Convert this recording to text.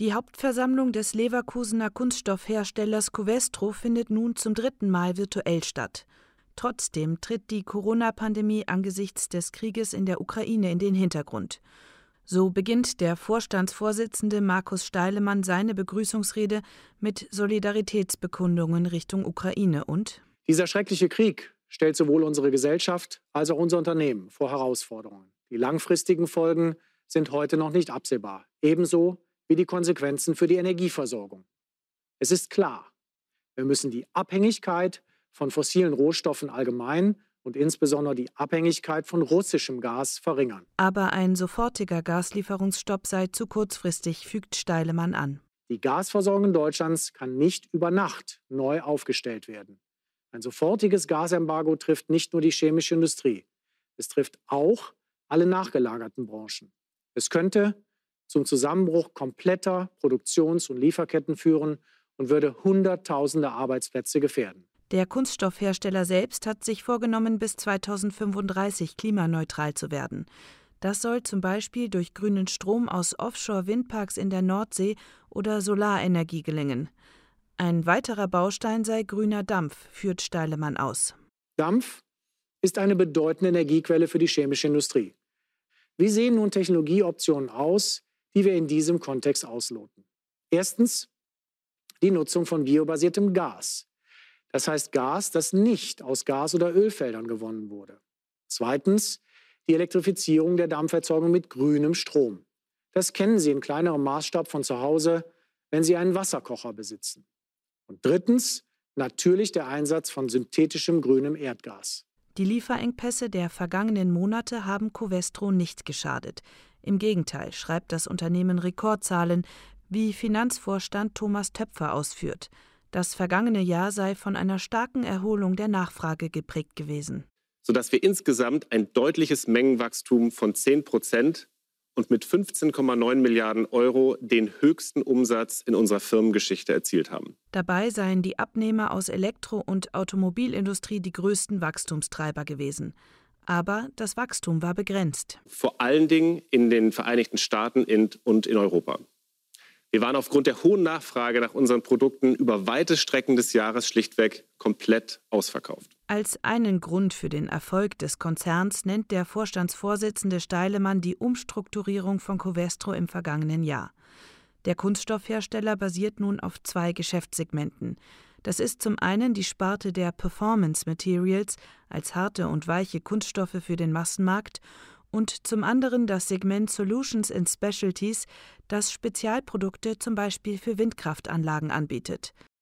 Die Hauptversammlung des Leverkusener Kunststoffherstellers Covestro findet nun zum 3. Mal virtuell statt. Trotzdem tritt die Corona-Pandemie angesichts des Krieges in der Ukraine in den Hintergrund. So beginnt der Vorstandsvorsitzende Markus Steilemann seine Begrüßungsrede mit Solidaritätsbekundungen Richtung Ukraine und: Dieser schreckliche Krieg stellt sowohl unsere Gesellschaft als auch unser Unternehmen vor Herausforderungen. Die langfristigen Folgen sind heute noch nicht absehbar, ebenso wie die Konsequenzen für die Energieversorgung. Es ist klar, wir müssen die Abhängigkeit von fossilen Rohstoffen allgemein und insbesondere die Abhängigkeit von russischem Gas verringern. Aber ein sofortiger Gaslieferungsstopp sei zu kurzfristig, fügt Steilemann an. Die Gasversorgung Deutschlands kann nicht über Nacht neu aufgestellt werden. Ein sofortiges Gasembargo trifft nicht nur die chemische Industrie. Es trifft auch alle nachgelagerten Branchen. Es könnte zum Zusammenbruch kompletter Produktions- und Lieferketten führen und würde Hunderttausende Arbeitsplätze gefährden. Der Kunststoffhersteller selbst hat sich vorgenommen, bis 2035 klimaneutral zu werden. Das soll zum Beispiel durch grünen Strom aus Offshore-Windparks in der Nordsee oder Solarenergie gelingen. Ein weiterer Baustein sei grüner Dampf, führt Steilemann aus. Dampf ist eine bedeutende Energiequelle für die chemische Industrie. Wie sehen nun Technologieoptionen aus, die wir in diesem Kontext ausloten? Erstens die Nutzung von biobasiertem Gas. Das heißt Gas, das nicht aus Gas- oder Ölfeldern gewonnen wurde. Zweitens die Elektrifizierung der Dampferzeugung mit grünem Strom. Das kennen Sie in kleinerem Maßstab von zu Hause, wenn Sie einen Wasserkocher besitzen. Und drittens natürlich der Einsatz von synthetischem grünem Erdgas. Die Lieferengpässe der vergangenen Monate haben Covestro nicht geschadet. Im Gegenteil, schreibt das Unternehmen Rekordzahlen, wie Finanzvorstand Thomas Töpfer ausführt. Das vergangene Jahr sei von einer starken Erholung der Nachfrage geprägt gewesen. Sodass wir insgesamt ein deutliches Mengenwachstum von 10% und mit 15,9 Milliarden Euro den höchsten Umsatz in unserer Firmengeschichte erzielt haben. Dabei seien die Abnehmer aus Elektro- und Automobilindustrie die größten Wachstumstreiber gewesen. Aber das Wachstum war begrenzt. Vor allen Dingen in den Vereinigten Staaten und in Europa. Wir waren aufgrund der hohen Nachfrage nach unseren Produkten über weite Strecken des Jahres schlichtweg komplett ausverkauft. Als einen Grund für den Erfolg des Konzerns nennt der Vorstandsvorsitzende Steilemann die Umstrukturierung von Covestro im vergangenen Jahr. Der Kunststoffhersteller basiert nun auf 2 Geschäftssegmenten. Das ist zum einen die Sparte der Performance Materials als harte und weiche Kunststoffe für den Massenmarkt und zum anderen das Segment Solutions and Specialties, das Spezialprodukte zum Beispiel für Windkraftanlagen anbietet.